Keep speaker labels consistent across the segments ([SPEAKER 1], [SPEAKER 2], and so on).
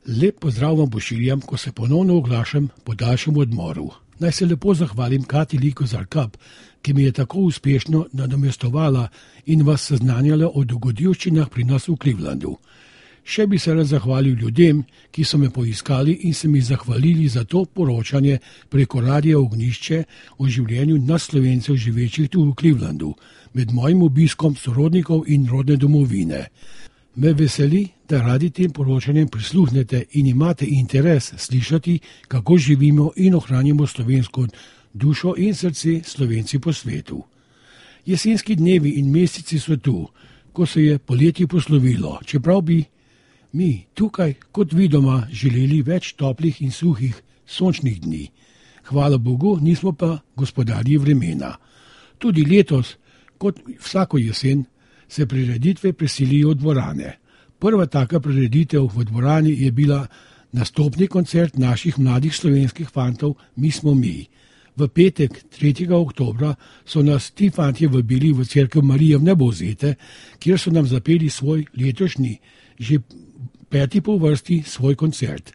[SPEAKER 1] Lep pozdrav vam pošiljam, ko se ponovno oglašam po daljšem odmoru. Naj se lepo zahvalim Kati Kozarkap, ki mi je tako uspešno nadomestovala in vas seznanjala o dogodivščinah pri nas v Clevelandu. Še bi se rad zahvalil ljudem, ki so me poiskali in se mi zahvalili za to poročanje preko Radia Ognjišče o življenju nas Slovencev živečih tu v Clevelandu, med mojim obiskom sorodnikov in rodne domovine. Me veseli, da radi tem poročanjem prisluhnete in imate interes slišati, kako živimo in ohranimo slovensko dušo in srce Slovenci po svetu. Jesenski dnevi in meseci so tu, ko se je poletje poslovilo, čeprav bi mi tukaj, kot vi doma, želeli več toplih in suhih sončnih dni. Hvala Bogu, nismo pa gospodarji vremena. Tudi letos, kot vsako jesen, se prireditve preselijo v dvorane. Prva taka prireditev v dvorani je bila nastopni koncert naših mladih slovenskih fantov Mi smo mi. V petek, 3. oktobra, so nas ti fantje vabili v cerkev Marije Vnebovzete, kjer so nam zapeli svoj letošnji, že 5. po vrsti, svoj koncert.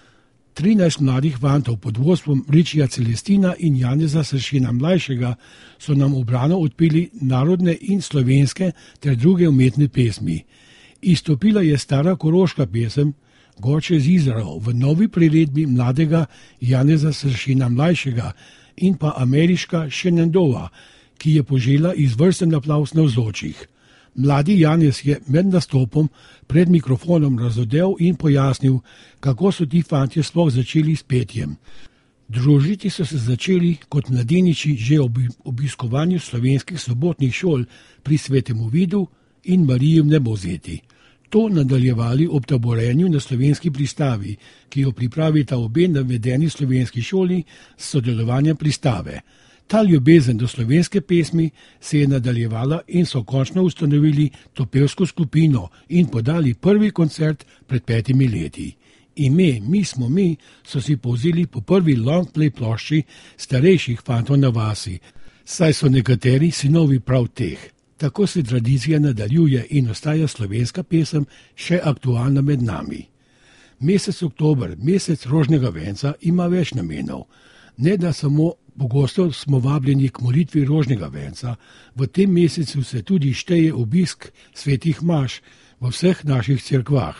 [SPEAKER 1] 13 mladih fantov pod vodstvom Richija Celestina in Janeza Sršina mlajšega so nam ubrano odpeli narodne in slovenske ter druge umetne pesmi. Izstopila je stara koroška pesem Gorče z Izrael v novi priredbi mladega Janeza Sršina mlajšega in pa ameriška Shenandoah, ki je požela izvrsten aplavz navzočih. Mladi Janez je med nastopom pred mikrofonom razodel in pojasnil, kako so ti fantje sploh začeli s petjem. Družiti so se začeli kot mladeniči že ob obiskovanju slovenskih sobotnih šol pri Svetemu Vidu in Mariji Vnebovzeti. To nadaljevali ob taborenju na slovenski pristavi, ki jo pripravita obe navedeni slovenski šoli s sodelovanjem pristave. Ta ljubezen do slovenske pesmi se je nadaljevala in so končno ustanovili to pevsko skupino in podali prvi koncert pred 5 leti. Ime Mi smo mi so si povzeli po prvi long play plošči starejših fantov na vasi, saj so nekateri sinovi prav teh. Tako se tradicija nadaljuje in ostaja slovenska pesem še aktualna med nami. Mesec oktober, mesec rožnega venca, ima več namenov. Ne da samo pogosto smo vabljeni k molitvi rožnega venca, v tem mesecu se tudi šteje obisk svetih maš v vseh naših cerkvah.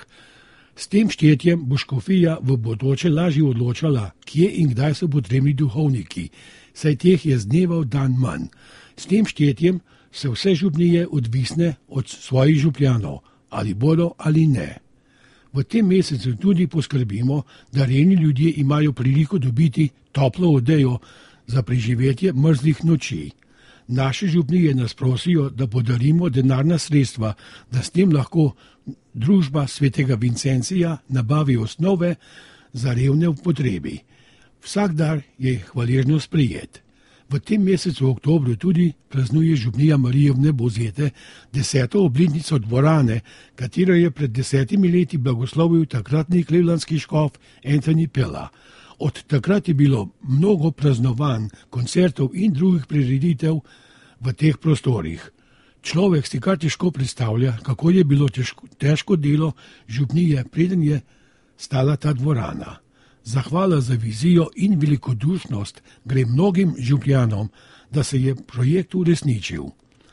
[SPEAKER 1] S tem štetjem bo škofija v bodoče lažje odločala, kje in kdaj so potrebni duhovniki, saj teh je z dneva v dan manj. S tem štetjem se vse župnije odvisne od svojih župljanov, ali bodo ali ne. V tem mesecu tudi poskrbimo, da revni ljudje imajo priliko dobiti toplo odejo za preživetje mrzlih noči. Naše župnije nas prosijo, da podarimo denarna sredstva, da s tem lahko družba svetega Vincencija nabavi osnove za revne v potrebi. Vsak dar je hvaležno sprejet. V tem mesecu oktobru tudi praznuje župnija Marije Vnebovzete 10. obletnico dvorane, katero je pred 10 leti blagoslovil takratni clevelandski škof Anthony Pella. Od takrat je bilo mnogo praznovanj, koncertov in drugih prireditev v teh prostorih. Človek si kar težko predstavlja, kako je bilo težko delo župnije, preden je stala ta dvorana. Zahvala za vizijo in velikodušnost gre mnogim župljanom, da se je projekt uresničil.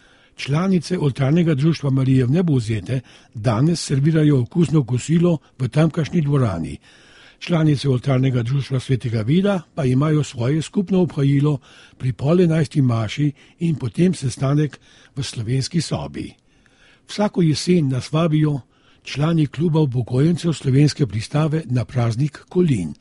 [SPEAKER 1] Članice oltarnega društva Marije Vnebovzete danes servirajo okusno kosilo v tamkajšnji dvorani. Članice oltarnega društva Svetega Vida pa imajo svoje skupno obhajilo pri 10:30 maši in potem sestanek v slovenski sobi. Vsako jesen nas vabijo člani kluba upokojencev slovenske pristave na praznik kolin.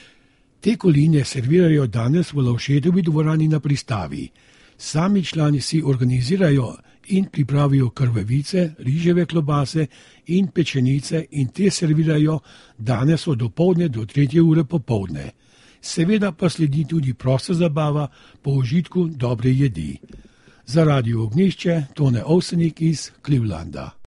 [SPEAKER 1] Te koline servirajo danes v Lovšetovi dvorani na pristavi. Sami člani si organizirajo in pripravijo krvavice, riževe klobase in pečenice in te servirajo danes od dopoldne do 3. ure popoldne. Seveda pa sledi tudi prosta zabava po užitku dobre jedi. Za Radio Ognjišče Tone Ovsenik iz Clevelanda.